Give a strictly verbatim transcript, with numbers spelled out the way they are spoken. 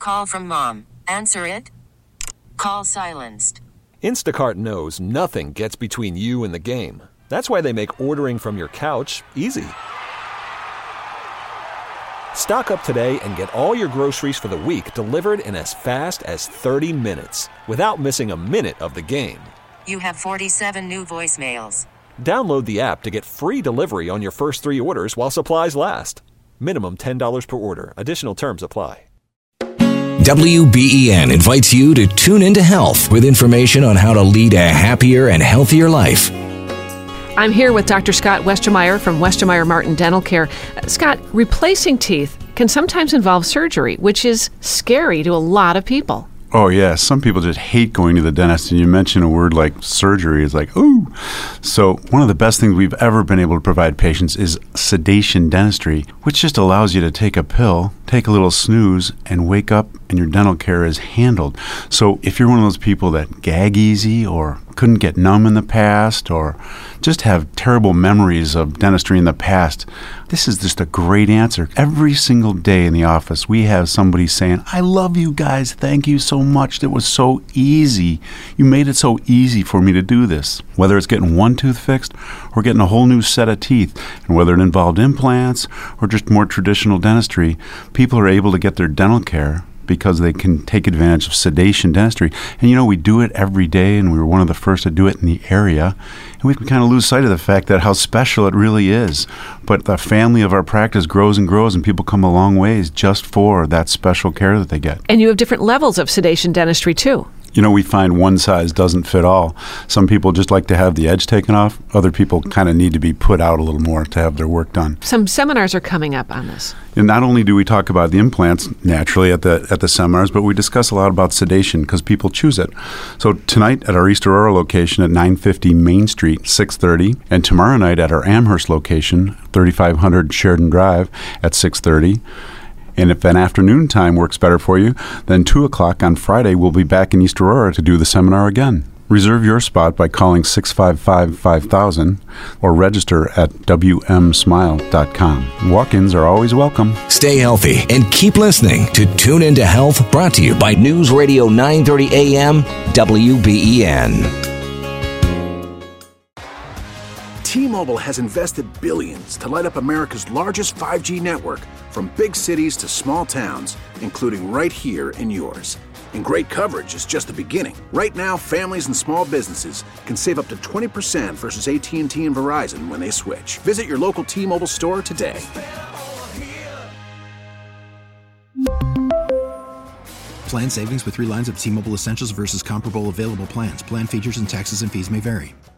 call from mom. Answer it. Call silenced. Instacart knows nothing gets between you and the game. That's why they make ordering from your couch easy. Stock up today and get all your groceries for the week delivered in as fast as thirty minutes without missing a minute of the game. You have forty-seven new voicemails. Download the app to get free delivery on your first three orders while supplies last. Minimum ten dollars per order. Additional terms apply. W B E N invites you to tune into health with information on how to lead a happier and healthier life. I'm here with Doctor Scott Westermeyer from Westermeyer Martin Dental Care. Uh, Scott, replacing teeth can sometimes involve surgery, which is scary to a lot of people. Oh, yeah. Some people just hate going to the dentist, and you mention a word like surgery. It's like, ooh. So one of the best things we've ever been able to provide patients is sedation dentistry, which just allows you to take a pill, take a little snooze, and wake up, and your dental care is handled. So if you're one of those people that gag easy or couldn't get numb in the past or just have terrible memories of dentistry in the past, this is just a great answer. Every single day in the office, we have somebody saying, I love you guys. Thank you so much. It was so easy. You made it so easy for me to do this. Whether it's getting one tooth fixed or getting a whole new set of teeth, and whether it involved implants or just more traditional dentistry, people are able to get their dental care because they can take advantage of sedation dentistry. And you know, we do it every day, and we were one of the first to do it in the area. And we kind of lose sight of the fact that how special it really is. But the family of our practice grows and grows, and people come a long ways just for that special care that they get. And you have different levels of sedation dentistry, too. You know, we find one size doesn't fit all. Some people just like to have the edge taken off. Other people kind of need to be put out a little more to have their work done. Some seminars are coming up on this. And not only do we talk about the implants naturally at the at the seminars, but we discuss a lot about sedation because people choose it. So tonight at our East Aurora location at nine fifty Main Street, six thirty, and tomorrow night at our Amherst location, thirty-five hundred Sheridan Drive at six thirty. And if an afternoon time works better for you, then two o'clock on Friday, we'll be back in East Aurora to do the seminar again. Reserve your spot by calling six five five, five thousand or register at w m smile dot com. Walk-ins are always welcome. Stay healthy and keep listening to Tune Into Health, brought to you by News Radio nine thirty A M W B E N. T-Mobile has invested billions to light up America's largest five G network, from big cities to small towns, including right here in yours. And great coverage is just the beginning. Right now, families and small businesses can save up to twenty percent versus A T and T and Verizon when they switch. Visit your local T-Mobile store today. Plan savings with three lines of T-Mobile Essentials versus comparable available plans. Plan features and taxes and fees may vary.